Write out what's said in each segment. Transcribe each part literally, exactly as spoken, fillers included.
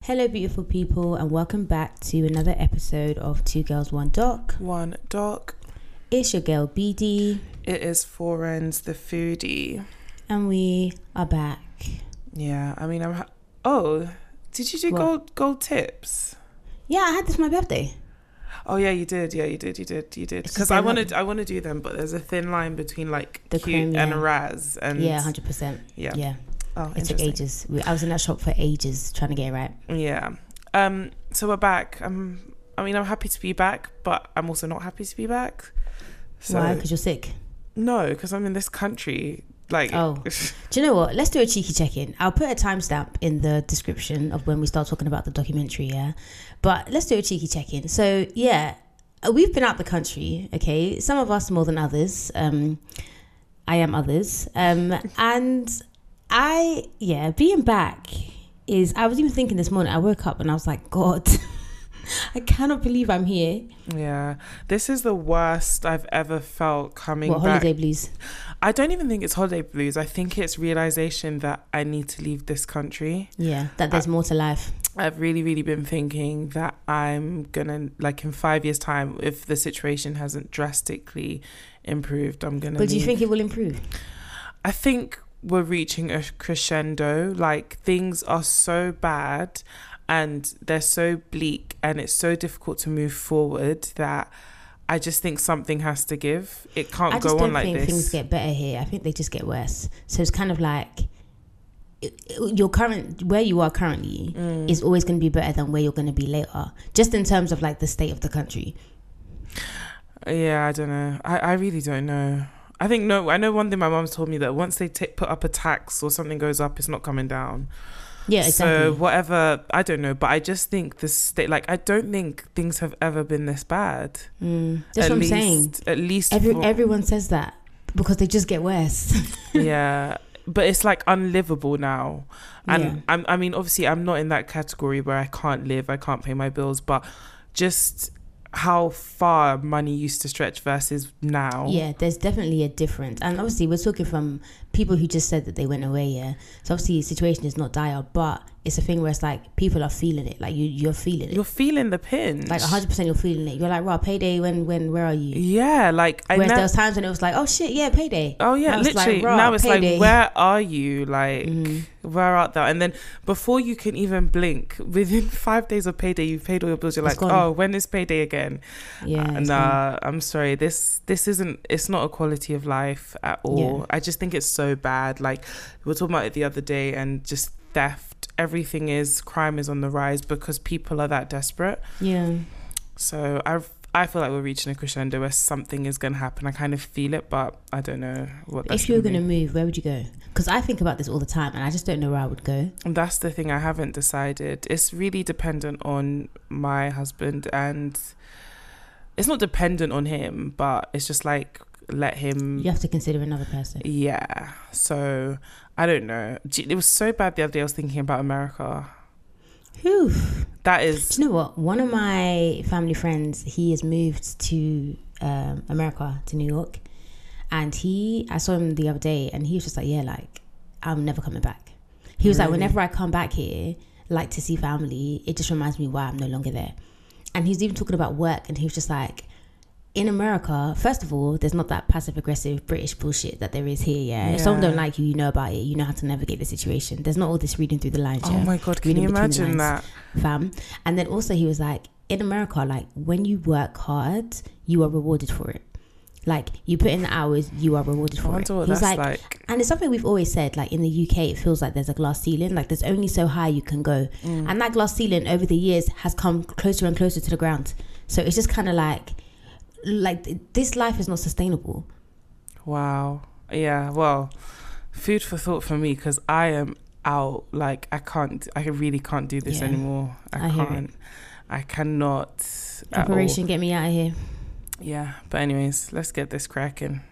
Hello, beautiful people, and welcome back to another episode of Two Girls, One Doc. One Doc. It's your girl, B D. It is Forens, the foodie. And we are back. Yeah, I mean, I'm... Ha- oh, did you do What? gold gold tips? Yeah, I had this for my birthday. Oh, yeah, you did. Yeah, you did. You did. You did. It's Because just I they're want to not- I want to do them, but there's a thin line between, like, The cute cream, and yeah. Raz. And Yeah, one hundred percent. Yeah. Yeah. Oh, It took interesting. ages. We, I was in that shop for ages trying to get it right. Yeah. Um. So we're back. Um. I mean, I'm happy to be back, but I'm also not happy to be back. So, Why? Because you're sick? No, because I'm in this country. Like, Oh. Do you know what? Let's do a cheeky check-in. I'll put a timestamp in the description of when we start talking about the documentary, yeah? But let's do a cheeky check-in. So, yeah, we've been out the country, okay? Some of us more than others. Um, I am others. Um, and I, yeah, being back is... I was even thinking this morning, I woke up and I was like, God... I cannot believe I'm here. Yeah, this is the worst I've ever felt coming What, back. holiday blues? I don't even think it's holiday blues. I think it's realization that I need to leave this country. Yeah, that there's I, more to life. I've really, really been thinking that I'm gonna, like, in five years' time, if the situation hasn't drastically improved, I'm gonna. But do you leave. think it will improve? I think we're reaching a crescendo. Like, things are so bad. And they're so bleak and it's so difficult to move forward that I just think something has to give. It can't I just go don't on like think this. things get better here. I think they just get worse. So it's kind of like it- it- your current, where you are currently Mm. is always going to be better than where you're going to be later. Just in terms of like the state of the country. Yeah, I don't know. I, I really don't know. I think, no, I know one thing my mum's told me that once they t- put up a tax or something goes up, it's not coming down. Yeah, exactly. So whatever, I don't know, but I just think the state, like, I don't think things have ever been this bad. Mm. That's At what least, I'm saying. At least, Every, for- everyone says that because they just get worse. yeah, but it's like unlivable now. And Yeah. I'm, I mean, obviously, I'm not in that category where I can't live, I can't pay my bills, but just how far money used to stretch versus now. Yeah, there's definitely a difference. And obviously, we're talking from people who just said that they went away, yeah. So obviously, the situation is not dire, but it's a thing where it's like people are feeling it. Like, you, you're feeling it. You're feeling the pinch. Like, one hundred percent you're feeling it. You're like, wow, payday, when, when, where are you? Yeah, like, I Whereas know. there was times when it was like, oh shit, yeah, payday. Oh yeah, Now it's like, literally. rah, now it's payday. like, where are you? Like, Mhm. where art thou? And then before you can even blink, within five days of payday, you've paid all your bills. You're It's like, gone. oh, when is payday again? Yeah. Uh, it's nah, I'm sorry. This this isn't. It's not a quality of life at all. Yeah. I just think it's so bad. Like, we were talking about it the other day, and just theft. Everything is crime is on the rise because people are that desperate. fine. Yeah. So I I feel like we're reaching a crescendo where something is going to happen. I kind of feel it, but I don't know what that's If you were gonna going to be. move, where would you go? Because I think about this all the time and I just don't know where I would go. And that's the thing, I haven't decided. It's really dependent on my husband, and it's not dependent on him, but it's just like, let him. You have to consider another person. Yeah. So I don't know. Gee, it was so bad the other day. I was thinking about America. Whew. That is. Do you know what? One of my family friends, he has moved to um, America, to New York. And he, I saw him the other day and he was just like, yeah, like, I'm never coming back. He was like, Really? whenever I come back here, like to see family, it just reminds me why I'm no longer there. And he's even talking about work and he was just like, in America, first of all, there's not that passive aggressive British bullshit that there is here, yeah? If someone Yeah. don't like you, you know about it, you know how to navigate the situation. There's not all this reading through the lines, Oh yeah? my God, can Reading you between the imagine lines. that? Fam. And then also he was like, in America, like when you work hard, you are rewarded for it. Like you put in the hours, you are rewarded I for it. wonder what He was that's like, like. and it's something we've always said, like in the U K, it feels like there's a glass ceiling. Like there's only so high you can go. Mm. And that glass ceiling over the years has come closer and closer to the ground. So it's just kind of like, like this life is not sustainable. Wow. Yeah, well, food for thought for me, because I am out. Like, I can't, I really can't do this Yeah. anymore. I, I hear it. can't. I cannot. at all. Operation Get Me Out of Here. Yeah, but anyways, let's get this cracking.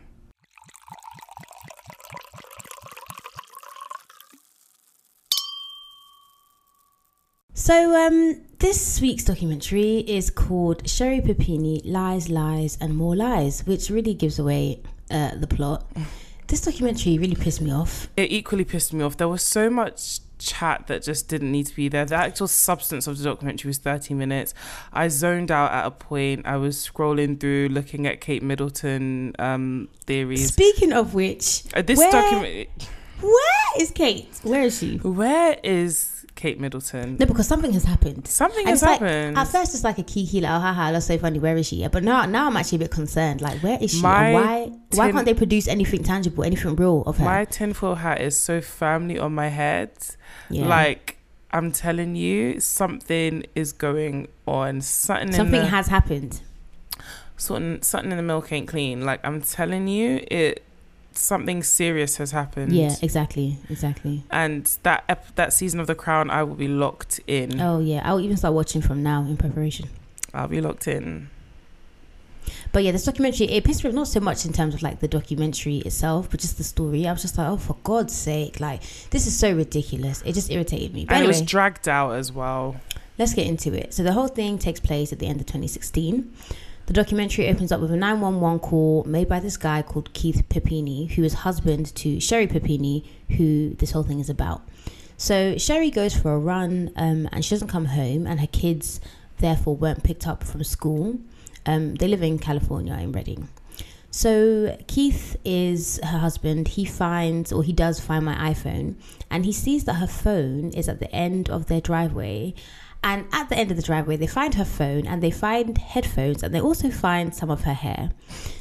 So um, this week's documentary is called Sherry Papini, Lies, Lies and More Lies, which really gives away uh, the plot. This documentary really pissed me off. It equally pissed me off. There was so much chat that just didn't need to be there. The actual substance of the documentary was thirty minutes. I zoned out at a point. I was scrolling through, looking at Kate Middleton um, theories. Speaking of which, uh, this where, document. Where is Kate? Where is she? Where is Kate Middleton? No, because something has happened. Something and has happened. Like, at first, it's like a kiki, like, oh, haha, that's so funny. Where is she? But now, now I'm actually a bit concerned. Like, where is she? My and why? tin- why can't they produce anything tangible, anything real of her? My tinfoil hat is so firmly on my head. Yeah. Like, I'm telling you, something is going on. Something, something in the, has happened. Something, something in the milk ain't clean. Like, I'm telling you, it. Something serious has happened. Yeah, exactly, exactly. And that ep- that season of The Crown, I will be locked in. Oh yeah, I'll even start watching from now in preparation. I'll be locked in. But yeah, this documentary, it pissed me off, not so much in terms of like the documentary itself, but just the story. I was just like, oh, for God's sake, like this is so ridiculous. It just irritated me. But and anyway, it was dragged out as well. Let's get into it. So the whole thing takes place at the end of twenty sixteen. The documentary opens up with a nine one one call made by this guy called Keith Pepini, who is husband to Sherry Pepini, who this whole thing is about. So Sherry goes for a run um, and she doesn't come home, and her kids therefore weren't picked up from school. Um, they live in California, in Redding. So Keith is her husband. He finds, or he does find my iPhone, and he sees that her phone is at the end of their driveway. And at the end of the driveway, they find her phone and they find headphones, and they also find some of her hair.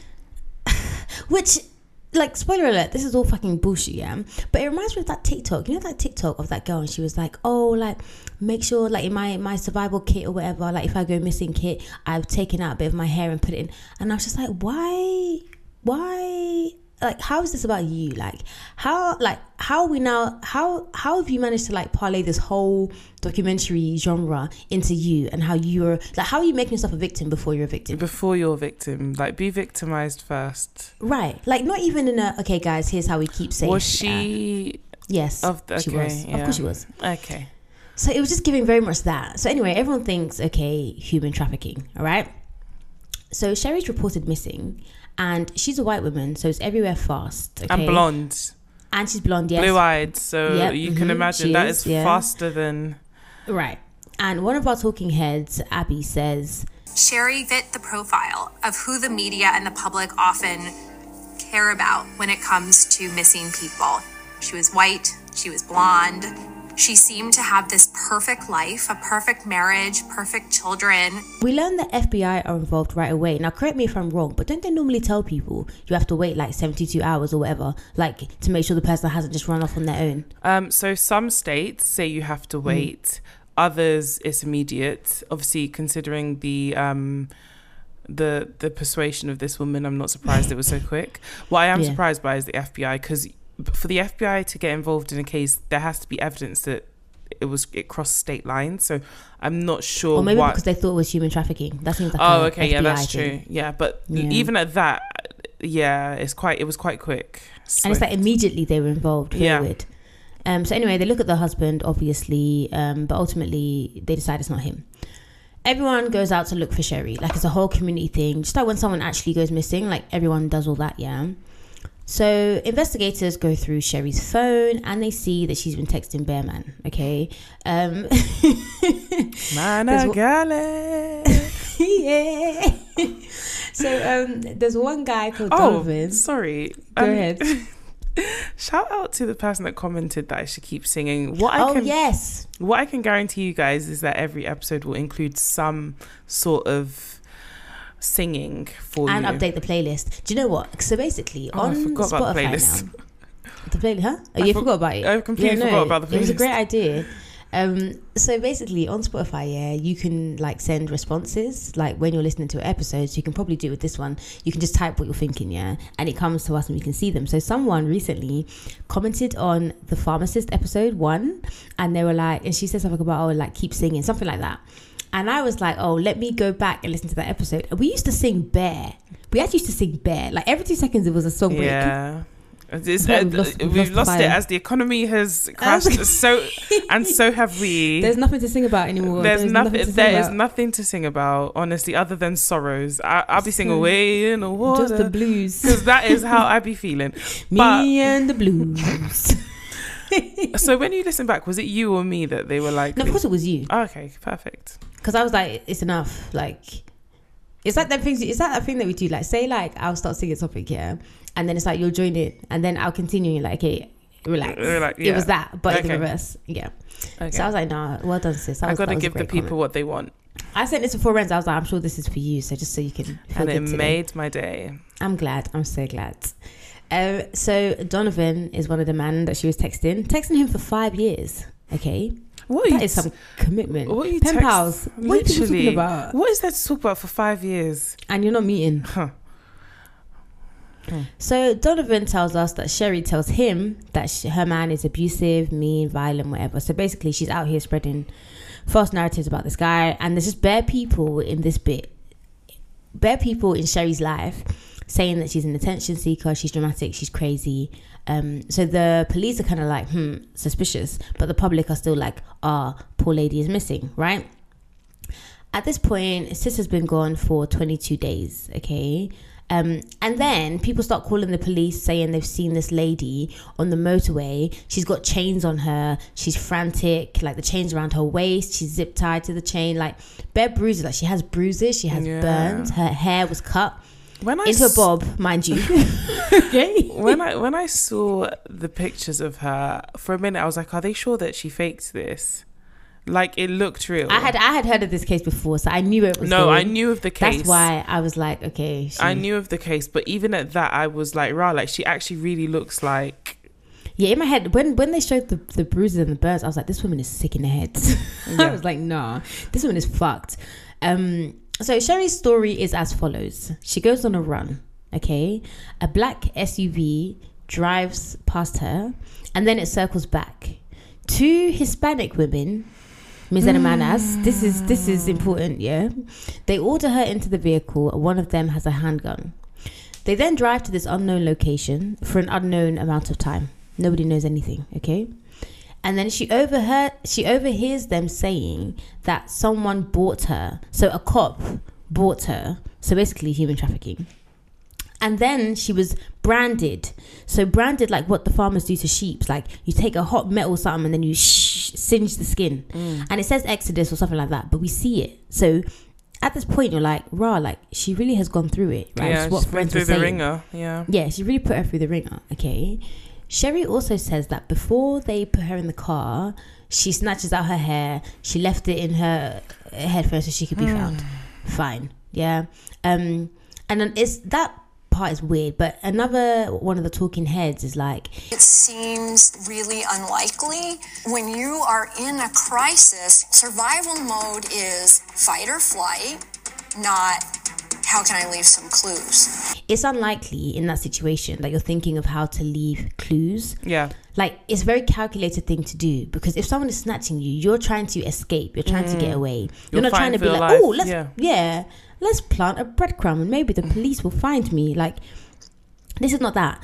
Which, like, spoiler alert, this is all fucking bullshit, yeah? But it reminds me of that TikTok. You know that TikTok of that girl, and she was like, oh, like, make sure, like, in my, my survival kit or whatever, like, if I go missing kit, I've taken out a bit of my hair and put it in. And I was just like, why? Why? Like, how is this about you? Like, how, like, how are we now, how, how have you managed to, like, parlay this whole documentary genre into you, and how you're, like, how are you making yourself a victim before you're a victim? Before you're a victim. Like, be victimized first. Right. Like, not even in a, okay, guys, here's how we keep safe. Was she... Uh, yes, of the, okay, she was. yeah. Of course she was. Okay. So it was just giving very much that. So anyway, everyone thinks, okay, human trafficking, all right? So Sherry's reported missing, and she's a white woman, so it's everywhere fast. Okay? And blonde. And she's blonde, yes. Blue-eyed, so yep, you mm-hmm, can imagine that is, is yeah. faster than... Right. And one of our talking heads, Abby, says... Sherry fit the profile of who the media and the public often care about when it comes to missing people. She was white, she was blonde. She seemed to have this perfect life, a perfect marriage, perfect children. We learned that F B I are involved right away. Now, correct me if I'm wrong, but don't they normally tell people you have to wait like seventy-two hours or whatever, like to make sure the person hasn't just run off on their own? Um, so some states say you have to wait. Mm. Others, it's immediate. Obviously, considering the... Um, the the persuasion of this woman, I'm not surprised it was so quick. What I am yeah. surprised by is the F B I, because for the F B I to get involved in a case, there has to be evidence that it was it crossed state lines. So I'm not sure. Or maybe what... because they thought it was human trafficking. That seems like oh, a okay, F B I yeah, that's thing. true. Yeah, but yeah. even at that, yeah, it's quite. It was quite quick. Swift. And it's like immediately they were involved. Very yeah. weird. Um. So anyway, they look at the husband, obviously, um, but ultimately they decide it's not him. Everyone goes out to look for Sherry. Like, it's a whole community thing. Just like when someone actually goes missing, like everyone does all that, yeah. So investigators go through Sherry's phone and they see that she's been texting Bearman, okay? Um, Man, yeah. So um, there's one guy called oh, Donovan. Sorry. Go um, ahead. Shout out to the person that commented that I should keep singing. What I oh, can, yes. What I can guarantee you guys is that every episode will include some sort of singing for and you. And update the playlist. Do you know what? So basically, oh, on I forgot Spotify about the playlist. now... The playlist, huh? Oh, I you for- forgot about it? I completely yeah, no, forgot about the playlist. It was a great idea. Um, so basically on Spotify, yeah, you can like send responses, like when you're listening to episodes. You can probably do it with this one. You can just type what you're thinking, yeah, and it comes to us and we can see them. So someone recently commented on the Pharmacist episode one, and they were like, and she said something about, oh, like keep singing, something like that. And I was like, oh, let me go back and listen to that episode. And we used to sing Bear. We actually used to sing Bear. Like every two seconds there was a song break. Yeah. It's, uh, we've lost, we've we've lost, lost it as the economy has crashed. so and so have we. There's nothing to sing about anymore. There's, There's nothing. nothing there about. is nothing to sing about, honestly, other than sorrows. I, I'll be singing away in the water, just the blues, because that is how I be feeling. Me but, and the blues. So when you listen back, was it you or me that they were like? No, of course it was you. Oh, okay, perfect. Because I was like, it's enough. Like, it's like that thing. It's like that thing that we do. Like, say, like, I'll start singing a topic, yeah, and then it's like you'll join it, and then I'll continue. You're like, okay, relax. Like, yeah. It was that, but Okay. in the reverse, yeah. Okay. So I was like, nah, well done, sis. That I was, got that to was a give the great people comment. what they want. I sent it to four friends. I was like, I'm sure this is for you. So just so you can feel And it good today. made my day. I'm glad. I'm so glad. Um, so Donovan is one of the men that she was texting, texting him for five years. Okay, What are that you is some commitment. What are you Pen text- pals. What are you people Literally. talking about? What is there to talk about for five years? And you're not meeting. Huh. So Donovan tells us that Sherry tells him that she, her man is abusive, mean, violent, whatever. So basically, she's out here spreading false narratives about this guy, and there's just bare people in this bit, bare people in Sherry's life saying that she's an attention seeker, she's dramatic, she's crazy. Um, so the police are kind of like, hmm, suspicious, but the public are still like, ah, poor lady is missing, right? At this point, Sis has been gone for twenty-two days, okay? Um, and then people start calling the police saying they've seen this lady on the motorway. She's got chains on her. She's frantic, like the chains around her waist. She's zip tied to the chain, like bare bruises. Like she has bruises. She has Yeah. burns. Her hair was cut When I into a s- bob, mind you. Okay. when I when I saw the pictures of her for a minute, I was like, "Are they sure that she faked this?" Like it looked real. I had I had heard of this case before, so I knew it was. no, going. I knew of the case. That's why I was like, okay. She, I knew of the case, but even at that, I was like, "Rah!" Like she actually really looks like. Yeah, in my head, when when they showed the, the bruises and the burns, I was like, this woman is sick in the head. Yeah. I was like, nah, this woman is fucked. Um, so Sherry's story is as follows. She goes on a run, okay? A black S U V drives past her, and then it circles back. Two Hispanic women, Miz Hermanas, this is this is important, yeah? They order her into the vehicle, and one of them has a handgun. They then drive to this unknown location for an unknown amount of time. Nobody knows anything, okay? And then she overheard, she overhears them saying that someone bought her. So a cop bought her. So basically human trafficking. And then she was branded. So branded like what the farmers do to sheep. Like you take a hot metal something and then you sh- singe the skin. Mm. And it says Exodus or something like that. But we see it. So at this point you're like, rah, like she really has gone through it. Right? Yeah, It's what she's been friends through were the saying. ringer. Yeah. Yeah, she really put her through the ringer. Okay. Sherry also says that before they put her in the car, she snatches out her hair. She left it in her headphones so she could be Mm. found. Fine. Yeah. Um, and then it's that part is weird, but another one of the talking heads is like, It seems really unlikely. When you are in a crisis, survival mode is fight or flight, not how can I leave some clues. it's unlikely in that situation that you're thinking of how to leave clues. Yeah. Like it's a very calculated thing to do, because if someone is snatching you, you're trying to escape, you're trying to get away. You're, You're not trying to fighting be for like, your oh, life. let's Yeah. yeah. let's plant a breadcrumb and maybe the police will find me. Like this is not that.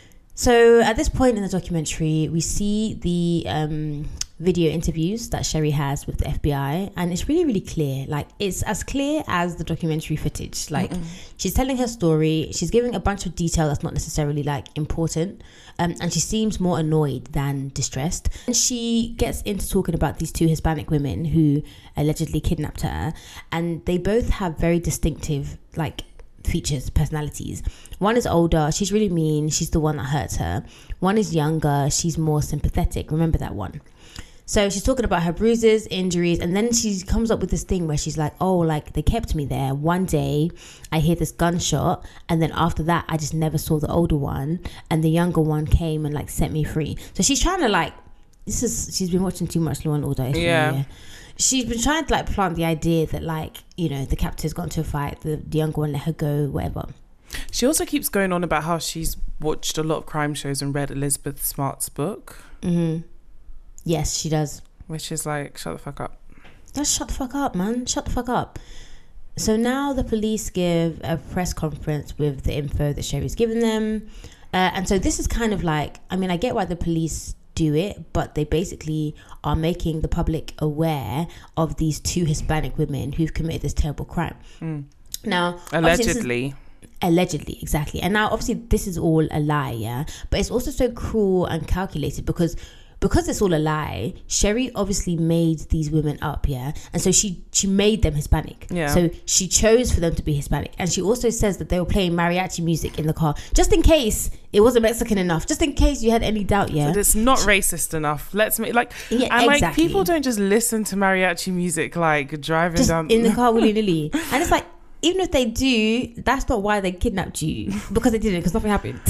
So at this point in the documentary, we see the um, video interviews that Sherry has with the F B I, and it's really, really clear. Like it's as clear as the documentary footage. Like Mm-mm. she's telling her story, she's giving a bunch of detail that's not necessarily like important, um, and she seems more annoyed than distressed. And she gets into talking about these two Hispanic women who allegedly kidnapped her, and they both have very distinctive like features, personalities. One is older, she's really mean, she's the one that hurts her. One is younger, she's more sympathetic. Remember that one. So she's talking about her bruises, injuries, and then she comes up with this thing where she's like, oh, like they kept me there. One day I hear this gunshot, and then after that I just never saw the older one, and the younger one came and like set me free. So she's trying to like, this is, she's been watching too much Law and Order. Yeah. yeah. She's been trying to like plant the idea that like, you know, the captor's got into a fight, the, the younger one let her go, whatever. She also keeps going on about how she's watched a lot of crime shows and read Elizabeth Smart's book. Mm-hmm. Yes, she does. Which is like, shut the fuck up. Just shut the fuck up, man. Shut the fuck up. So now the police give a press conference with the info that Sherry's given them. Uh, and so this is kind of like, I mean, I get why the police do it, but they basically are making the public aware of these two Hispanic women who've committed this terrible crime. Mm. Now, Allegedly. Allegedly, exactly. And now obviously this is all a lie, yeah, but it's also so cruel and calculated, because because it's all a lie, Sherry obviously made these women up, yeah? And so she, she made them Hispanic. Yeah. So she chose for them to be Hispanic. And she also says that they were playing mariachi music in the car, just in case it wasn't Mexican enough, just in case you had any doubt, yeah? It's not racist enough. Let's make, like, Yeah, and like, exactly. people don't just listen to mariachi music, like, driving Just down. in the car willy-nilly. And it's like, even if they do, that's not why they kidnapped you. Because they didn't, because nothing happened.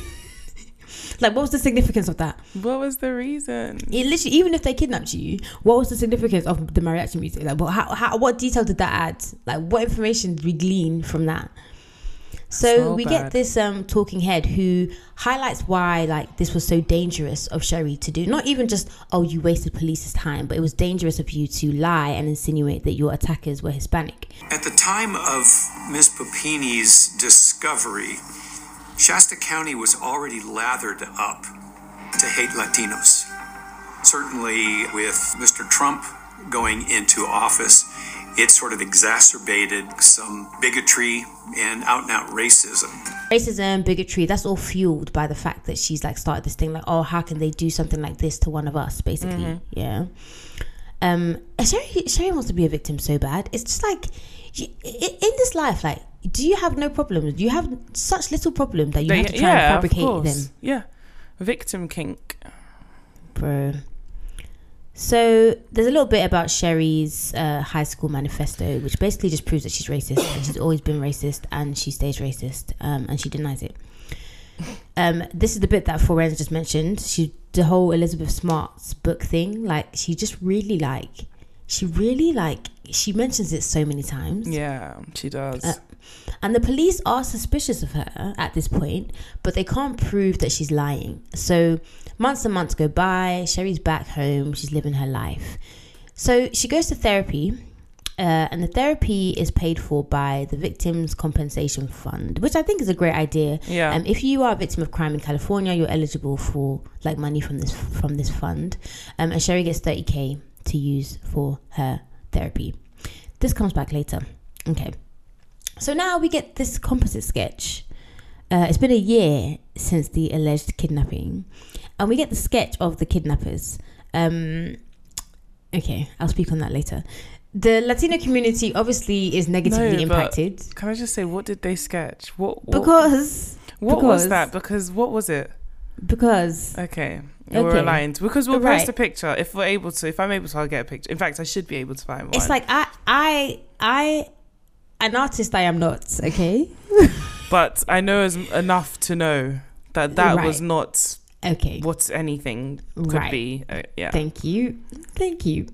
Like, what was the significance of that? What was the reason? It literally, even if they kidnapped you, what was the significance of the mariachi music? Like, what, how, how, what detail did that add? Like, what information did we glean from that? So, So we bad. get this um, talking head who highlights why, like, this was so dangerous of Sherry to do. Not even just, oh, you wasted police's time, but it was dangerous of you to lie and insinuate that your attackers were Hispanic. At the time of Miz Papini's discovery, Shasta County was already lathered up to hate Latinos. Certainly with Mister Trump going into office, it sort of exacerbated some bigotry and out-and-out racism. Racism, bigotry, that's all fueled by the fact that she's like started this thing like, oh, how can they do something like this to one of us, basically. Mm-hmm. Yeah. Um, Sherry, Sherry wants to be a victim so bad. It's just like, in this life, like, do you have no problems? You have such little problem that you They, have to try yeah, and fabricate of course. them. Yeah. Victim kink. Bro. So there's a little bit about Sherry's uh, high school manifesto, which basically just proves that she's racist and she's always been racist and she stays racist, um, and she denies it. Um, this is the bit that Forenz just mentioned. She, the whole Elizabeth Smart's book thing, like she just really like, she really like, she mentions it so many times. Yeah, she does. Uh, and the police are suspicious of her at this point, but they can't prove that she's lying. So months and months go by. Sherry's back home. She's living her life. So she goes to therapy, uh, and the therapy is paid for by the Victims Compensation Fund, which I think is a great idea. Yeah. Um, if you are a victim of crime in California, you're eligible for like money from this from this fund. Um, and Sherry gets thirty K to use for her therapy. This comes back later. Okay. So now we get this composite sketch. Uh, it's been a year since the alleged kidnapping, and we get the sketch of the kidnappers. Um, okay, I'll speak on that later. The Latino community obviously is negatively No, impacted. Can I just say, what did they sketch? What? what Because what because, was that? Because what was it? Because Okay, Okay. we're aligned. Because we'll Right. post a picture if we're able to. If I'm able to, I'll get a picture. In fact, I should be able to find one. it's like I, I, I, an artist I am not. Okay. but I know as enough to know that that Right. was not Okay. what anything could Right. be. Uh, yeah. Thank you. Thank you.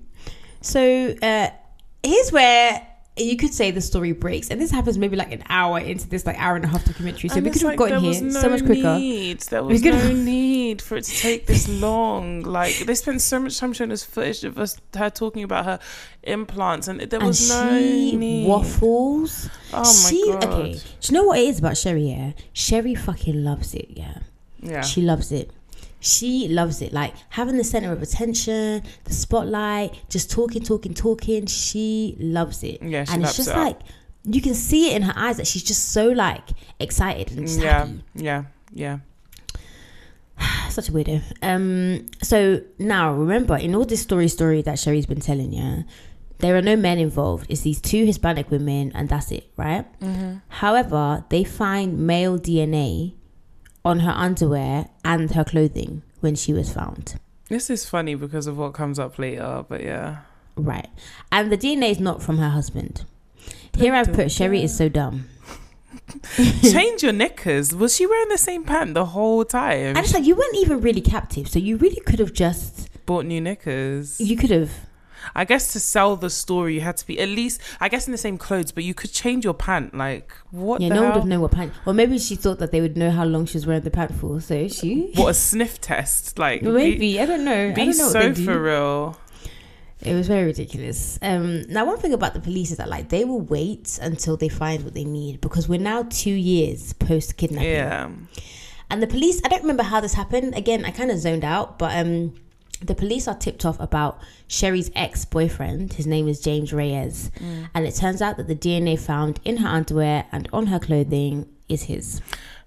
So uh, here's where you could say the story breaks. And this happens maybe like an hour into this like hour and a half documentary. So And we it's could have like, gotten there here was so much quicker. Need. There We was could no have- need for it to take this long. Like, they spent so much time showing us footage of us, her talking about her implants, and there And was no she need. waffles. Oh my she, God. Okay. Do you know what it is about Sherry, yeah? Sherry fucking loves it, yeah. Yeah. She loves it. She loves it. Like having the center of attention, the spotlight, just talking, talking, talking. She loves it. Yeah, she and laps it's just it up. like you can see it in her eyes that she's just so like excited and just yeah. happy. Yeah. Yeah. Such a weirdo. Um. So now remember, in all this story story that Sherry's been telling you, there are no men involved. It's these two Hispanic women, and that's it, right? Mm-hmm. However, they find male D N A on her underwear and her clothing when she was found. This is funny because of what comes up later, but yeah. Right. And the D N A is not from her husband. Here I've put Sherry is so dumb. Change your knickers. Was she wearing the same pant the whole time? And it's like, you weren't even really captive, so you really could have just, Bought new knickers. you could have, I guess to sell the story, you had to be at least, I guess, in the same clothes, but you could change your pant. Like, what yeah, the no one hell? would have known what pant, or maybe she thought that they would know how long she was wearing the pant for, so she, What, a sniff test? Like, maybe, be, I don't know. be I don't know so what they do. for real. It was very ridiculous. Um, now, one thing about the police is that like they will wait until they find what they need, because we're now two years post kidnapping. Yeah. And the police, I don't remember how this happened. Again, I kind of zoned out, but um, the police are tipped off about Sherry's ex-boyfriend. His name is James Reyes. Mm. And it turns out that the D N A found in her underwear and on her clothing is his.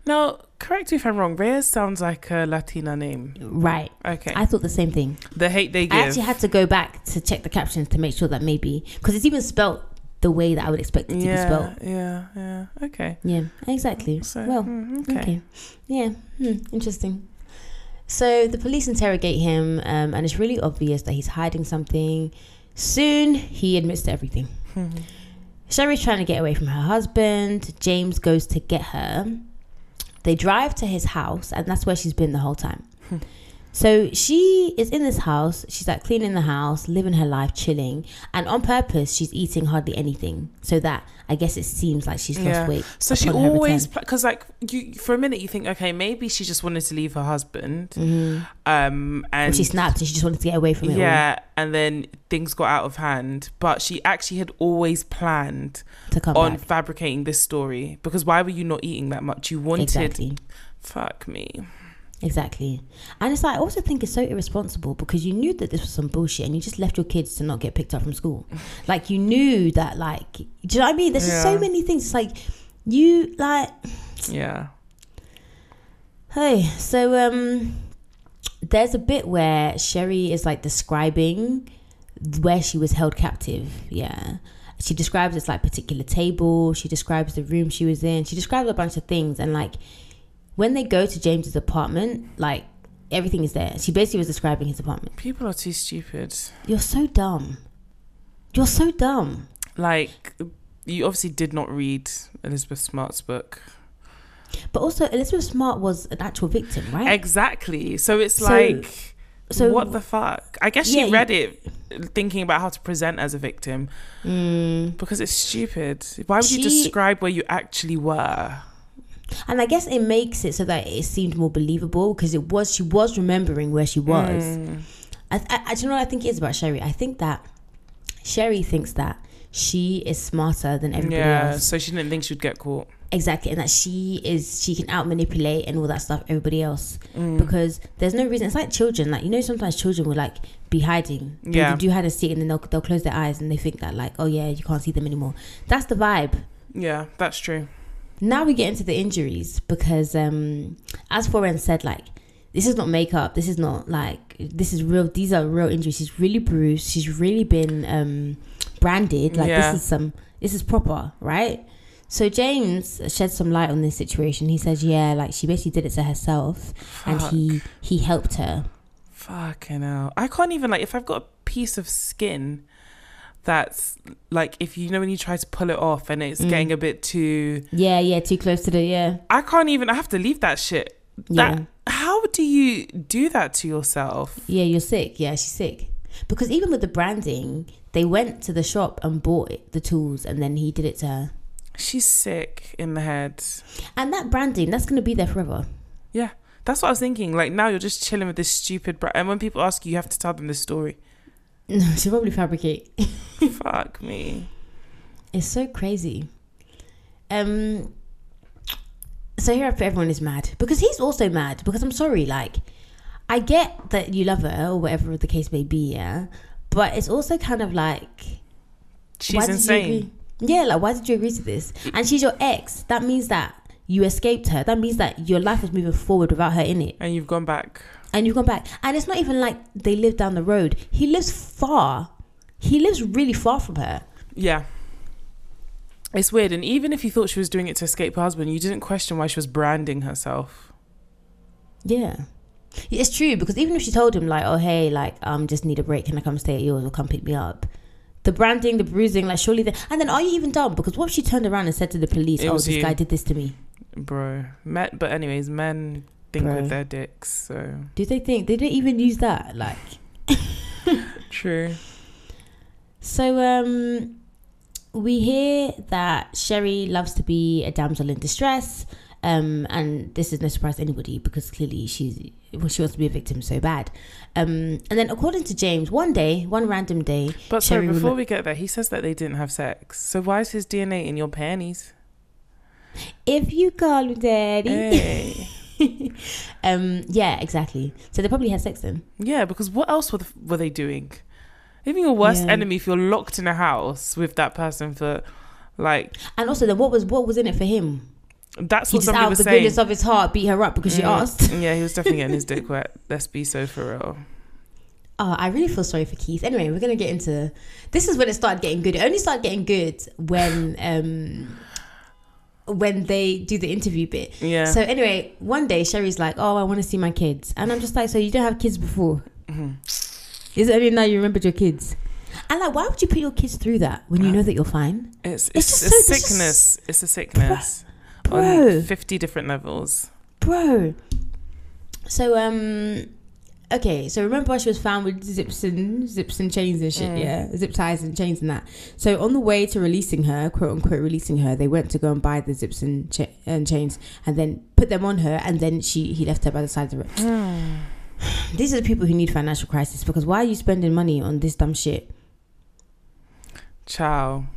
Now, correct me if I'm wrong. Reyes sounds like a Latina name. Right. Okay. I thought the same thing. The hate they give. I actually had to go back to check the captions to make sure that maybe, because it's even spelt the way that I would expect it to yeah, be spelt. Yeah, yeah, okay. Yeah, exactly. So, well, mm, okay. okay. Yeah, hmm, interesting. So the police interrogate him, um, and it's really obvious that he's hiding something. Soon, he admits to everything. Sherry's trying to get away from her husband. James goes to get her. They drive to his house, and that's where she's been the whole time. So she is in this house. She's like cleaning the house, living her life, chilling. And on purpose, she's eating hardly anything. So that, I guess it seems like she's lost Yeah. weight. So she upon her always, return. because like you, for a minute you think, okay, maybe she just wanted to leave her husband, Mm-hmm. um, Or and she snapped and she just wanted to get away from it all. yeah, and then things got out of hand. But she actually had always planned To come on back. fabricating this story, because why were you not eating that much? You wanted, Exactly. fuck me. Exactly. And it's like, I also think it's so irresponsible because you knew that this was some bullshit and you just left your kids to not get picked up from school. Like, you knew that, like, do you know what I mean? There's just so Yeah. many things. It's like, you, like, Yeah. hey, so, um, there's a bit where Sherry is, like, describing where she was held captive. Yeah. She describes this, like, particular table. She describes the room she was in. She describes a bunch of things. And, like, when they go to James's apartment, like, everything is there. She basically was describing his apartment. People are too stupid. You're so dumb. You're so dumb. Like, you obviously did not read Elizabeth Smart's book. But also, Elizabeth Smart was an actual victim, right? Exactly. So it's So- like, so- what the fuck? I guess she Yeah, you- read it thinking about how to present as a victim, Mm. because it's stupid. Why would you She- describe where you actually were? And I guess it makes it so that it seemed more believable because it was she was remembering where she was. Mm. I, I, I do you know what I think it is about Sherry? I think that Sherry thinks that she is smarter than everybody Yeah, else. so she didn't think she'd get caught. Exactly, and that she is she can out manipulate and all that stuff everybody else Mm. because there's no reason. It's like children, like, you know, sometimes children will like be hiding. They Yeah. do hide and seek, and then they'll they'll close their eyes and they think that, like, oh yeah, you can't see them anymore. That's the vibe. Yeah, that's true. Now we get into the injuries because um as Foren said, like, this is not makeup, this is not like, this is real, these are real injuries. She's really bruised, she's really been um branded, like, Yeah. this is some this is proper, right? So James shed some light on this situation. He says, yeah, like, she basically did it to herself. And he he helped her. Fucking hell. I can't even, like, if I've got a piece of skin that's, like, if you know when you try to pull it off and it's Mm. getting a bit too... Yeah, yeah, too close to the, yeah. I can't even, I have to leave that shit. Yeah. That, how do you do that to yourself? Yeah, you're sick. Yeah, she's sick. Because even with the branding, they went to the shop and bought it, the tools, and then he did it to her. She's sick in the head. And that branding, that's going to be there forever. Yeah, that's what I was thinking. Like, now you're just chilling with this stupid brand. And when people ask you, you have to tell them this story. No, she'll probably fabricate. Fuck me. It's so crazy. Um. So here everyone is mad. Because he's also mad. Because I'm sorry, like, I get that you love her or whatever the case may be, yeah. But it's also kind of like... She's why did you insane. agree? Yeah, like, why did you agree to this? And she's your ex. That means that you escaped her. That means that your life is moving forward without her in it. And you've gone back. And you've gone back. And it's not even like they live down the road. He lives far. He lives really far from her. Yeah. It's weird. And even if you thought she was doing it to escape her husband, you didn't question why she was branding herself. Yeah. It's true, because even if she told him, like, oh, hey, like, um, just need a break, can I come stay at yours or come pick me up? The branding, the bruising, like, surely... The, and then are you even dumb? Because what if she turned around and said to the police, It oh, was this you. guy did this to me? Bro. Men, but anyways, men think Bro. with their dicks, so... Do they think... They didn't even use that, like... True. So, um... we hear that Sherry loves to be a damsel in distress, um, and this is no surprise to anybody because clearly she's well, she wants to be a victim so bad. Um, and then according to James, one day, one random day, But sorry, Sherry will- before we get there, he says that they didn't have sex. So why is his D N A in your panties? if you call me daddy, Hey. um, yeah, exactly. So they probably had sex then. Yeah, because what else were, the, were they doing? Even your worst Yeah. enemy, if you're locked in a house with that person for, like... And also, then what was what was in it for him? That's he what just somebody out of was the saying. goodness of his heart beat her up because she Mm. asked. Yeah, he was definitely getting his dick wet. Let's be so for real. Oh, I really feel sorry for Keith. Anyway, we're gonna get into this. Is when it started getting good. It only started getting good when um when they do the interview bit. Yeah. So anyway, one day Sherry's like, "Oh, I want to see my kids," and I'm just like, "So you don't have kids before? Mm-hmm. Is it only now you remembered your kids?" And like, why would you put your kids through that when you know that you're fine? It's It's it's, just a so- it's sickness. It's a sickness Bro. on fifty different levels. Bro. So um okay, so remember she was found with zips and zips and chains and shit, Mm. yeah, zip ties and chains and that. So on the way to releasing her, quote unquote releasing her, they went to go and buy the zips and, cha- and chains and then put them on her, and then she he left her by the side of the road. Mm. These are the people who need financial crisis, because why are you spending money on this dumb shit? Ciao.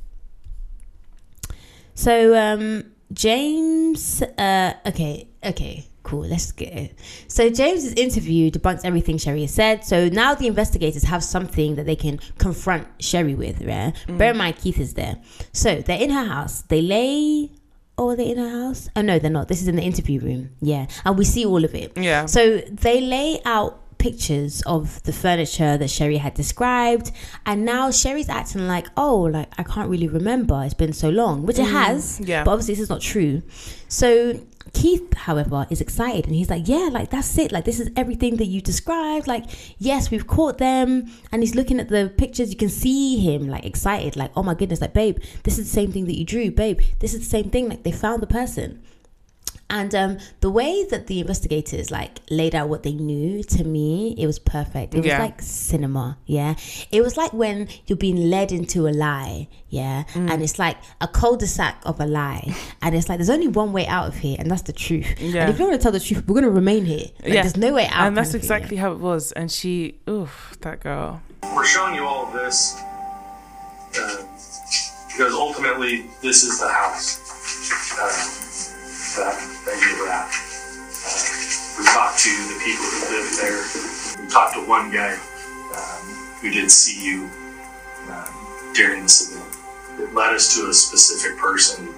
So um James, uh, okay, okay, cool, let's get it. So James's interview debunks everything Sherry has said. So now the investigators have something that they can confront Sherry with, right? Mm. Bear in mind, Keith is there. So they're in her house. They lay... Oh, are they in her house? Oh, no, they're not. This is in the interview room. Yeah. And we see all of it. Yeah. So they lay out pictures of the furniture that Sherry had described, and now Sherry's acting like, oh, like I can't really remember, it's been so long, which it has, yeah, but obviously this is not true. So Keith, however, is excited, and he's like, yeah, like that's it, like this is everything that you described, like yes, we've caught them. And he's looking at the pictures, you can see him like excited, like oh my goodness, like babe, this is the same thing that you drew, babe, this is the same thing, like they found the person. And um, the way that the investigators like laid out what they knew, to me, it was perfect. It was yeah. like cinema, yeah. It was like when you're being led into a lie, yeah, mm. and it's like a cul-de-sac of a lie, and it's like there's only one way out of here, and that's the truth. Yeah. And if you want to tell the truth, we're gonna remain here. Like, yeah, there's no way out. And that's exactly how it was. And she, oof, that girl. We're showing you all of this uh, because ultimately this is the house. Uh, That, that you were at. Uh, we talked to the people who lived there. We talked to one guy um, who did see you um, during this event. It led us to a specific person,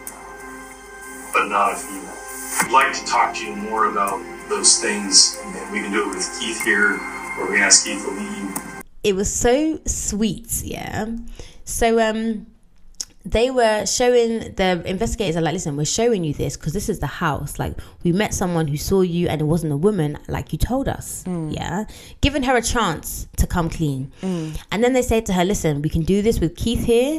but not a female. I'd like to talk to you more about those things, and we can do it with Keith here, or we can ask Keith to leave. It was so sweet, yeah. So um. They were showing, the investigators are like, listen, we're showing you this because this is the house. Like, we met someone who saw you and it wasn't a woman like you told us. Mm. Yeah. Giving her a chance to come clean. Mm. And then they said to her, listen, we can do this with Keith here,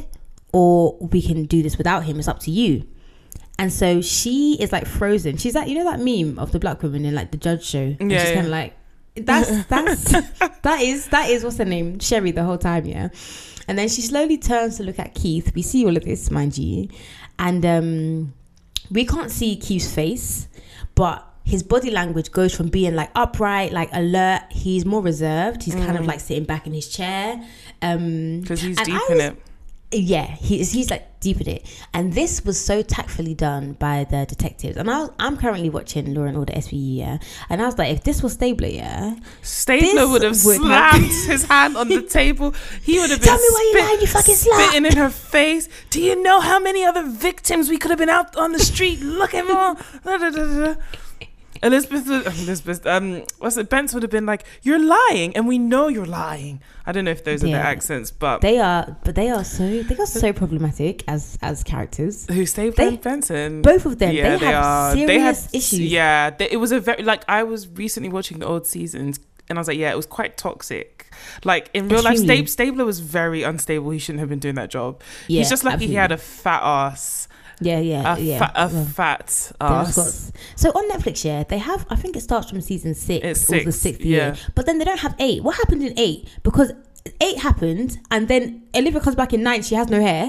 or we can do this without him. It's up to you. And so she is like frozen. She's like, you know that meme of the black woman in like the Judge show? And yeah, she's yeah. kind of like, that's, that's, that is, that is, what's her name? Sherry the whole time, yeah. And then she slowly turns to look at Keith. We see all of this, mind you. And um, we can't see Keith's face, but his body language goes from being like upright, like alert. He's more reserved. He's mm. kind of like sitting back in his chair. Um, Because he's and deep I in was, it. Yeah, he's he's like deep in it. And this was so tactfully done by the detectives. And I was, I'm currently watching Law and Order S V U, yeah. And I was like, if this was Stabler, yeah, Stabler would have would slammed have- his hand on the table. He would have been Tell me why you lying, you fucking slut. spitting in her face. Do you know how many other victims we could have been out on the street looking for? Da, da, da, da. Elizabeth, would- Elizabeth, um, what's it? Bence would have been like, "You're lying, and we know you're lying." I don't know if those are Yeah. their accents, but They are, but they are so they are so problematic as as characters. who Stabler They- and Benson? Both of them, Yeah, they, have are. serious They had issues. Yeah, they, it was a very like I was recently watching the old seasons, and I was like, yeah, it was quite toxic. Like in real life, Extremely. Stab- Stabler was very unstable. He shouldn't have been doing that job. Yeah, He's just lucky absolutely. he had a fat ass. Yeah, yeah, A, yeah. fa- a yeah. fat They've ass. got- so on Netflix, yeah, they have. I think it starts from season six It's or the six, sixth yeah. year, but then they don't have eight. What happened in eight? Because eight happened, and then Olivia comes back in nine. She has no hair,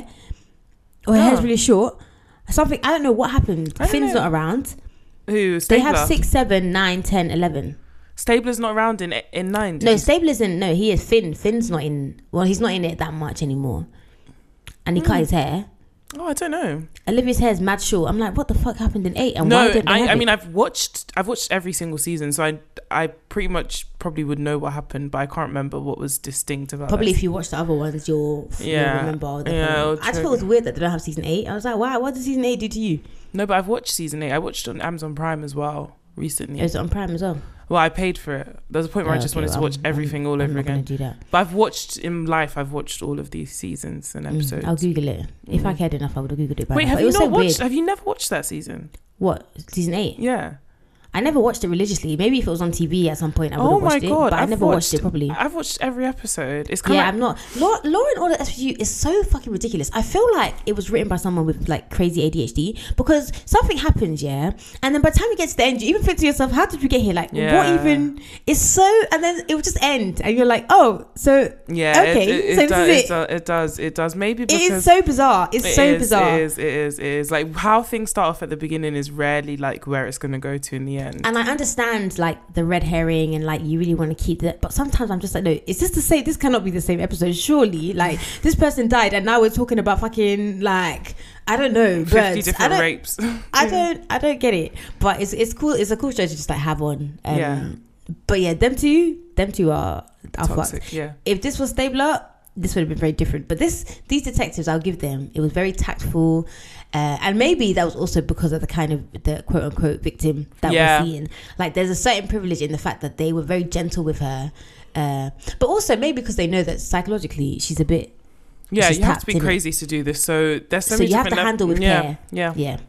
or her Oh. hair's really short. Something I don't know what happened. I don't Finn's know. not around. Who? They Stabler? have six, seven, nine, ten, eleven. Stabler's not around in in nine. did No, you- Stable isn't. No, he is Finn. Finn's not in. Well, he's not in it that much anymore, and he Hmm. cut his hair. Oh, I don't know. Olivia's hair is mad short. I'm like, what the fuck happened in eight? And no, why didn't they I, have I it? mean, I've watched, I've watched every single season, so I, I pretty much probably would know what happened, but I can't remember what was distinct about. Probably that. if you watch the other ones, you'll, Yeah. you'll remember. The Yeah, whole- I'll I just try- thought it was weird that they don't have season eight. I was like, wow, what did season eight do to you? No, but I've watched season eight. I watched it on Amazon Prime as well recently. It was on Prime as well. Well, I paid for it. There was a point where Oh, I just okay, wanted well, to watch I'm- everything all I'm over not again. gonna do that. But I've watched in life. I've watched all of these seasons and Mm, episodes. I'll Google it. If I Mm. cared enough, I would have Googled it. By Wait, now. have But it you was not so watched? weird. Have you never watched that season? What, season eight? Yeah. I never watched it religiously. Maybe if it was on T V at some point, I would Oh have my watched it. god! But I I've never watched, watched it properly. I've watched every episode. It's kind Yeah, of I'm not. Law, Law and Order S V U is so fucking ridiculous. I feel like it was written by someone with like crazy A D H D because something happens, yeah, and then by the time you get to the end, you even think to yourself, "How did we get here? Like, what Yeah. even is so?" And then it will just end, and you're like, "Oh, so yeah. okay, it, it, so it, this does, is it. it." does. It does. It does. Maybe It because is so bizarre. It's it so is, bizarre. It is. It is. It is. Like how things start off at the beginning is rarely like where it's gonna go to in the end. And I understand like the red herring and like you really want to keep that, but sometimes I'm just like, no, is this the same? This cannot be the same episode, surely. Like this person died, and now we're talking about fucking like I don't know, Fifty birds. I different don't, rapes. I don't, I don't get it. But it's it's cool. It's a cool show to just like have on. Um, Yeah. But yeah, them two, them two are are fucked. Toxic. Yeah. If this was Stabler, this would have been very different. But this, these detectives, I'll give them. It was very tactful, uh, and maybe that was also because of the kind of the quote unquote victim that Yeah. we're seeing. Like, there's a certain privilege in the fact that they were very gentle with her, uh, but also maybe because they know that psychologically she's a bit. Yeah, she's you have tapped to be in it. crazy to do this. So there's so, So many you have to different lev- handle with yeah, care. Yeah. Yeah.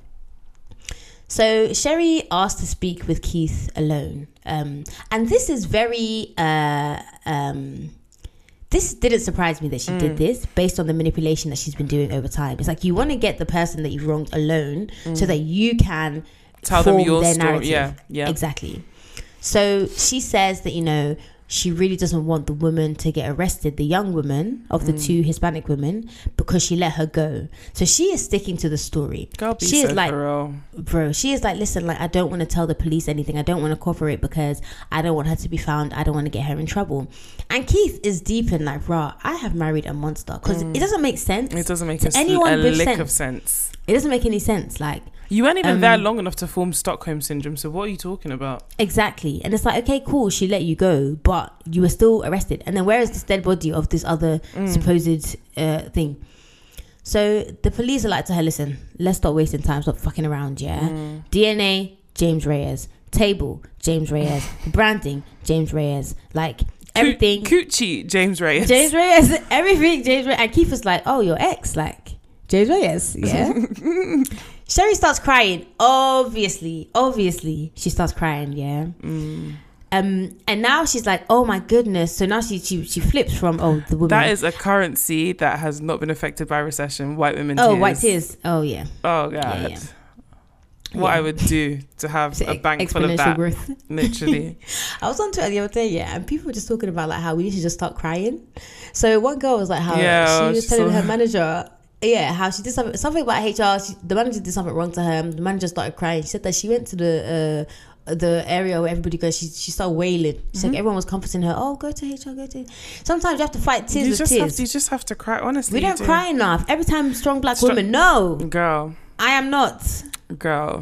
So Sherry asked to speak with Keith alone, um, and this is very. Uh, um, this didn't surprise me that she Mm. did this based on the manipulation that she's been doing over time. It's like you want to get the person that you've wronged alone so that you can Tell them form your their story. narrative. Yeah, yeah. Exactly. So she says that, you know, she really doesn't want the woman to get arrested, the young woman of the Mm. two Hispanic women, because she let her go. So she is sticking to the story. Girl, be She so is like, for real. bro, she is like, listen, like, I don't want to tell the police anything. I don't want to cooperate because I don't want her to be found. I don't want to get her in trouble. And Keith is deep in like, rah, I have married a monster. Because it doesn't make sense. It doesn't make to a, sl- anyone a with lick sense. of sense. It doesn't make any sense. Like, You weren't even Um, there long enough to form Stockholm syndrome. So what are you talking about? exactly. And it's like, okay, cool, she let you go, but you were still arrested. And then where is this dead body of this other Mm. supposed uh, thing? So the police are like to her, listen, let's stop wasting time, stop fucking around, yeah? Mm. D N A, James Reyes. Table, James Reyes. Branding, James Reyes. Like, everything. Coochie, James Reyes. James Reyes, everything, James Reyes. And Keith was like, oh, your ex, like, James Reyes, yeah? Sherry starts crying. Obviously, obviously, she starts crying, yeah? Mm. Um, and now she's like, oh my goodness. So now she she, she flips from, oh, the woman. That is a currency that has not been affected by recession. White women oh, tears. white tears. Oh, yeah. Oh, God. Yeah, yeah. What Yeah. I would do to have So a bank full of exponential that. growth. Literally. I was on Twitter the other day, yeah, and people were just talking about like how we need to just start crying. So one girl was like how Yeah, she was she telling saw- her manager, yeah, how she did something something about H R. She, the manager did something wrong to her. The manager started crying. She said that she went to the uh, the area where everybody goes. She she started wailing. She's Mm-hmm. like everyone was comforting her. Oh, go to H R, go to. Sometimes you have to fight tears you with just tears. have to, you just have to cry. Honestly, we you don't do. cry enough. Every time strong black Stro- women, no, Girl, I am not. girl.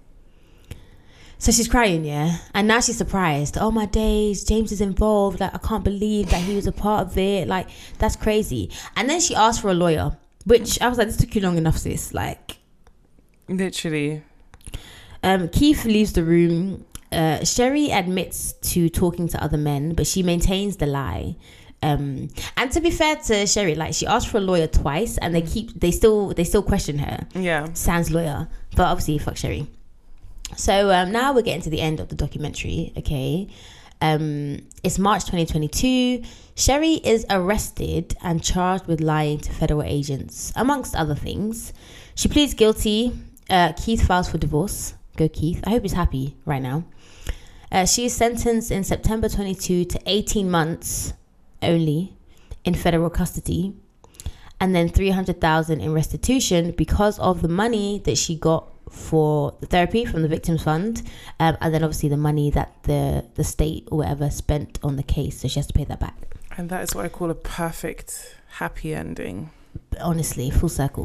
So she's crying, yeah, and now she's surprised. Oh my days, James is involved. Like I can't believe that he was a part of it. Like that's crazy. And then she asked for a lawyer, which I was like, this took you long enough, sis. Like, Literally. um, Keith leaves the room. Uh, Sherry admits to talking to other men, but she maintains the lie. Um, and to be fair to Sherry, like she asked for a lawyer twice, and they keep they still they still question her. Yeah. Sans lawyer, but obviously fuck Sherry. So um, now we're getting to the end of the documentary. Okay, um, it's March twenty twenty-two. Sherry is arrested and charged with lying to federal agents, amongst other things. She pleads guilty. Uh, Keith files for divorce. Go Keith. I hope he's happy right now. Uh, she is sentenced in September twenty-two to eighteen months only in federal custody, and then three hundred thousand in restitution because of the money that she got for the therapy from the victims fund, um, and then obviously the money that the the state or whatever spent on the case, so she has to pay that back. And that is what I call a perfect happy ending. Honestly, full circle.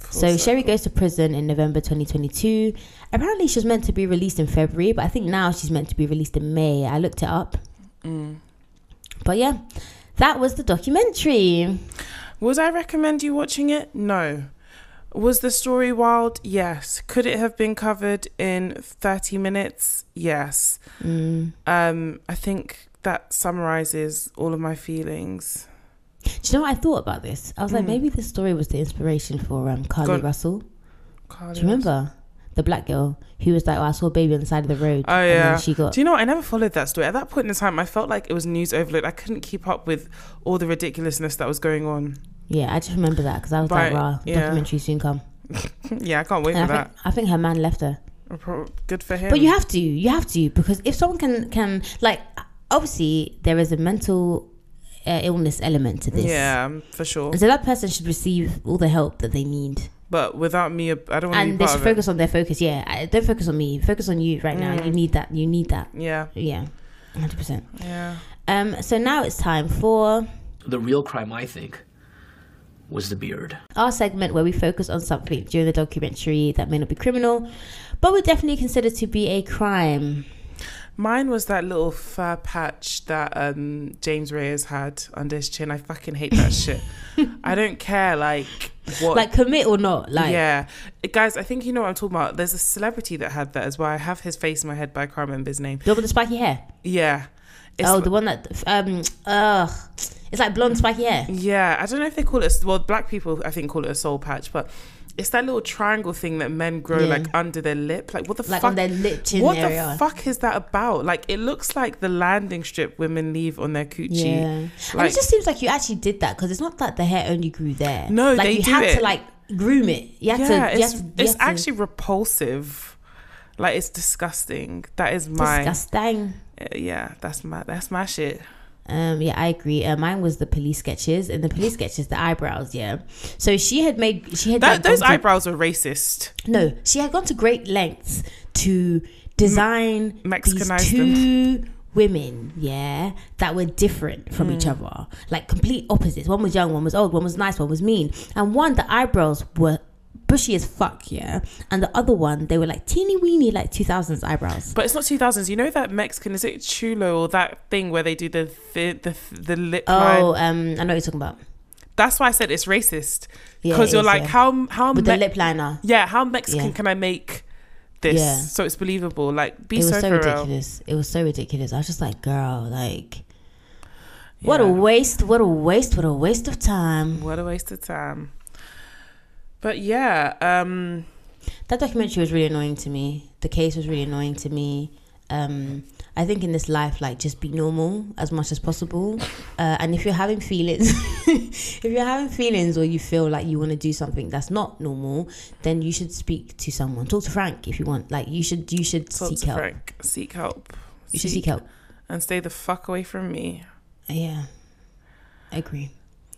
So circle. Sherry goes to prison in November twenty twenty-two. Apparently she was meant to be released in February, but I think now she's meant to be released in May. I looked it up. Mm. But yeah, that was the documentary. Would I recommend you watching it? No. Was the story wild? Yes. Could it have been covered in thirty minutes? Yes. Mm. Um, I think that summarizes all of my feelings. Do you know what I thought about this? I was like, Mm. maybe this story was the inspiration for um, Carly Go- Russell. Carly Do you remember? The black girl who was like, oh, I saw a baby on the side of the road. Oh, and yeah. then she got... Do you know what? I never followed that story. At that point in time, I felt like it was news overload. I couldn't keep up with all the ridiculousness that was going on. Yeah, I just remember that because I was Right, like, wow, yeah. documentary soon come. Yeah, I can't wait And for I that. think, I think her man left her. Good for him. But you have to, you have to, because if someone can, can like, obviously there is a mental uh, illness element to this. Yeah, for sure. So that person should receive all the help that they need. But without me, I don't want to be And they part should of focus it. on their focus. Yeah, I- don't focus on me. Focus on you right now. Mm. You need that. You need that. Yeah. Yeah, one hundred percent. Yeah. Um. So now it's time for The real crime, I think, was the beard. our segment where we focus on something during the documentary that may not be criminal, but would definitely consider to be a crime. Mine was that little fur patch that um, James Reyes had under his chin. I fucking hate that shit. I don't care, like, what... Like, commit or not. Like, yeah. Guys, I think you know what I'm talking about. There's a celebrity that had that as well. I have his face in my head, but I can't remember his name. the one with the spiky hair. Yeah. It's, Oh, the one that um ugh, it's like blonde spiky hair. Yeah, I don't know if they call it... Well, black people, I think, call it a soul patch, but... It's that little triangle thing that men grow Yeah. like under their lip. Like what the Like fuck? on their lip chin what area. the fuck is that about? Like it looks like the landing strip women leave on their coochie. Yeah, and Like- it just seems like you actually did that because it's not that the hair only grew there. No, like they you do had it. to like groom it. You had yeah, to. You it's had to, you it's had to- actually repulsive. Like it's disgusting. That is my disgusting. Uh, yeah. That's my that's my shit. Um, yeah, I agree. Uh, mine was the police sketches, and the police sketches, the eyebrows. Yeah, so she had made she had That, like, those gone to- eyebrows are racist. No, she had gone to great lengths to design Mexicanize these two women, yeah, that were different from each other, like complete opposites. One was young, one was old, one was nice, one was mean, and one the eyebrows were bushy as fuck, yeah, and the other one they were like teeny weeny, like two thousands eyebrows. But it's not two thousands. You know that Mexican, is it chulo or that thing where they do the the the, the lip line? Oh, um, I know what you're talking about. That's why I said it's racist. Yeah, Because it you're is, like, yeah. how how With Me- the lip liner, yeah, how Mexican Yeah. can I make this Yeah. so it's believable? Like, be it was so, so for real. ridiculous. It was so ridiculous. I was just like, girl, like, what Yeah. a waste! What a waste! What a waste of time. What a waste of time. But yeah, um, That documentary was really annoying to me. The case was really annoying to me. Um, I think in this life, like, just be normal as much as possible. Uh, and if you're having feelings, if you're having feelings or you feel like you want to do something that's not normal, then you should speak to someone. Talk to Frank if you want. Like, you should, you should talk seek to help. Frank. Seek help. You should seek help. And stay the fuck away from me. Yeah, I agree.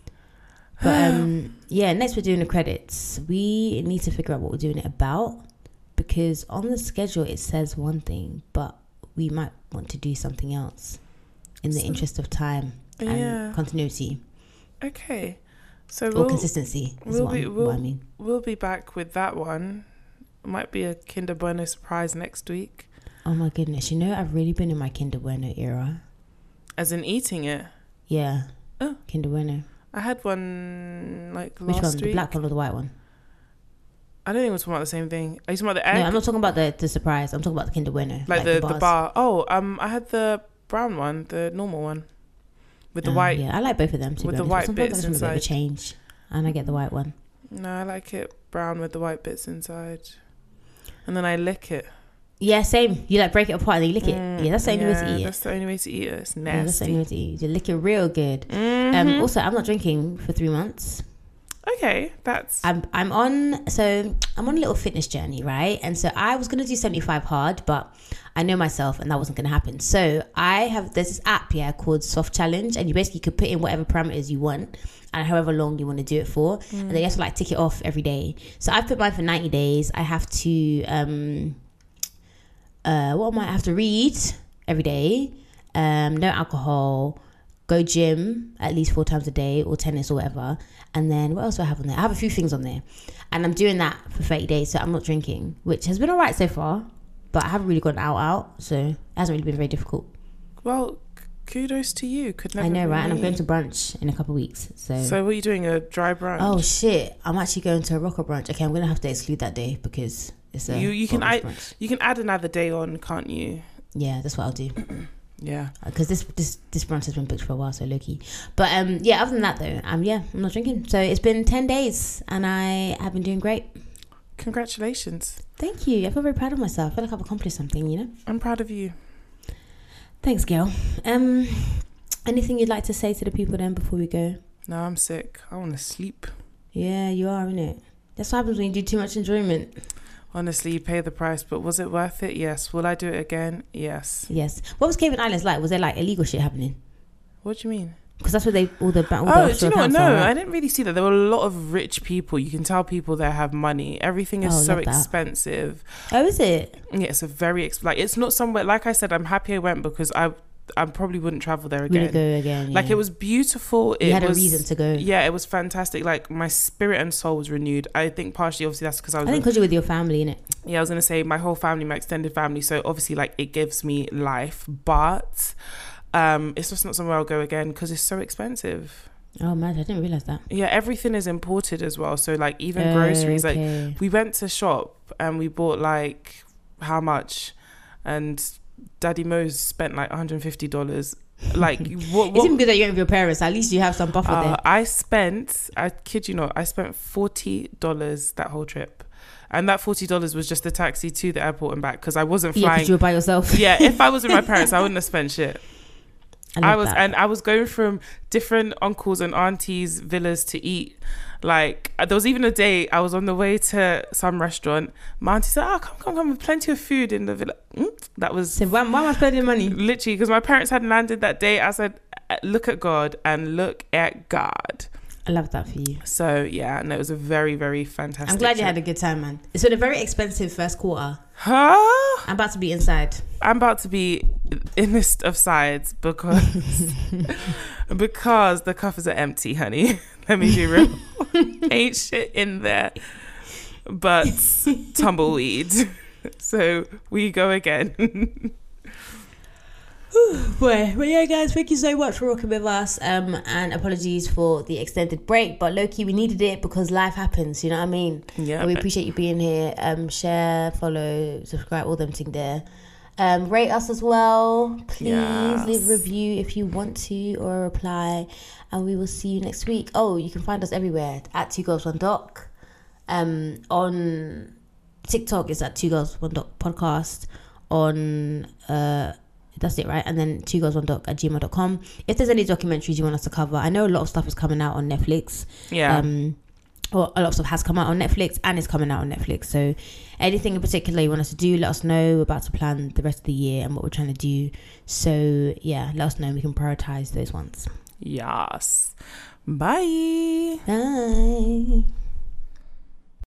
But um, yeah, next we're doing the credits. We need to figure out what we're doing it about, because on the schedule it says one thing, but we might want to do something else in the So- interest of time and Yeah. continuity Okay. So or we'll, consistency is we'll what, be- I'm- we'll- what I mean. we'll be back with that one. Might be a Kinder Bueno surprise next week. Oh my goodness, you know, I've really been in my Kinder Bueno era. As in eating it. Yeah. Oh. Kinder Bueno. I had one like Which last one? week. The black one or the white one? I don't think we're talking about the same thing. Are you talking about the egg? No, I'm not talking about the, the surprise. I'm talking about the Kinder Bueno. like, the, the bars. bar. Oh, um, I had the brown one, the normal one, with the Oh, white. Yeah, I like both of them. To with be the honest. white Sometimes bits I just want a bit of a inside. change, and I get the white one. No, I like it brown with the white bits inside, and then I lick it. Yeah, same. You like break it apart and then you lick it. Mm, yeah, that's the only way to yeah, eat it. That's the only way to eat it. It's Yeah, that's the only nasty. way to eat it. You lick it real good. Mhm. Um, also, I'm not drinking for three months. okay, that's I'm I'm on so I'm on a little fitness journey, right? And so I was gonna do seventy-five hard, but I know myself, and that wasn't gonna happen. So I have there's this app, yeah, called Soft Challenge, and you basically could put in whatever parameters you want and however long you want to do it for, and then you have to like tick it off every day. So I've put mine for ninety days. I have to um uh what am I, I have to read every day, um no alcohol, go gym at least four times a day, or tennis or whatever. And then what else do I have on there? I have a few things on there, and I'm doing that for thirty days. So I'm not drinking, which has been all right so far, but I haven't really gone out out, so it hasn't really been very difficult. Well, kudos to you. Could never I know, be right? me. And I'm going to brunch in a couple of weeks. So So what are you doing? A dry brunch? oh shit, I'm actually going to a rocker brunch. Okay, I'm gonna have to exclude that day because it's a you you can bottomless I, brunch. you can add another day on, can't you? Yeah, that's what I'll do. Yeah. Because this this this brunch has been booked for a while, so low key. But um, yeah. Other than that, though, um, yeah, I'm not drinking. So it's been ten days, and I have been doing great. Congratulations. Thank you. I feel very proud of myself. I feel like I've accomplished something. You know. I'm proud of you. Thanks, girl. Um, anything you'd like to say to the people then before we go? No, I'm sick. I want to sleep. Yeah, you are, innit? That's what happens when you do too much enjoyment. Honestly, you pay the price, but was it worth it? Yes. Will I do it again? Yes. Yes. What was Cayman Islands like? Was there like illegal shit happening? What do you mean? Because that's where they all the all the Oh, do offshore you know what? accounts No, are, right? I didn't really see that. There were a lot of rich people. You can tell people that have money. Everything is Oh, so love that. expensive. Oh, is it? Yeah, it's a very ex- like it's not somewhere. Like I said, I'm happy I went because I I probably wouldn't travel there again. Really go again. Like yeah. it was beautiful. It You had was, a reason to go. Yeah, it was fantastic. Like my spirit and soul was renewed. I think partially, obviously, that's because I was. I think with, because you're with your family, innit? yeah, I was gonna say my whole family, my extended family. So obviously, like it gives me life, but um, it's just not somewhere I'll go again because it's so expensive. Oh man, I didn't realize that. Yeah, everything is imported as well. So like even groceries, like Okay. we went to shop and we bought like how much, and Daddy Mo's spent like one hundred fifty dollars. Like what? It's what even good that you're with your parents. At least you have some buffer uh, there. I spent, I kid you not, I spent forty dollars that whole trip, and that forty dollars was just the taxi to the airport and back because I wasn't Yeah, flying. because you were by yourself. Yeah, if I was with my parents, I wouldn't have spent shit. I, I love was that. and I was going from different uncles and aunties' villas to eat. Like there was even a day I was on the way to some restaurant. My auntie said, "Oh, come, come, come! With plenty of food in the villa." Mm, that was So why, why am I spending money? literally because my parents hadn't landed that day. I said, "Look at God and look at God." I love that for you. So yeah, and it was a very, very fantastic. I'm glad you trip. had a good time, man. It's been a very expensive first quarter. Huh? I'm about to be inside. I'm about to be in this of sides because because the coffers are empty, honey. Let me be real. Ain't shit in there but tumbleweed. So we go again. Boy, but yeah, guys, thank you so much for rocking with us. Um, and apologies for the extended break, but low-key we needed it because life happens. You know what I mean? Yeah. And we appreciate you being here. Um, share, follow, subscribe, all them thing there. Um, rate us as well. Please Yes. leave a review if you want to or a reply, and we will see you next week. Oh, you can find us everywhere at Two Girls One Doc. Um, on TikTok it's at Two Girls One Doc Podcast. On uh. That's it, right? And then two girls one doc at gmail dot com. If there's any documentaries you want us to cover, I know a lot of stuff is coming out on Netflix. Yeah. Um, or a lot of stuff has come out on Netflix and is coming out on Netflix. So anything in particular you want us to do, let us know. We're about to plan the rest of the year and what we're trying to do. So yeah, let us know and we can prioritize those ones. Yes. Bye. Bye.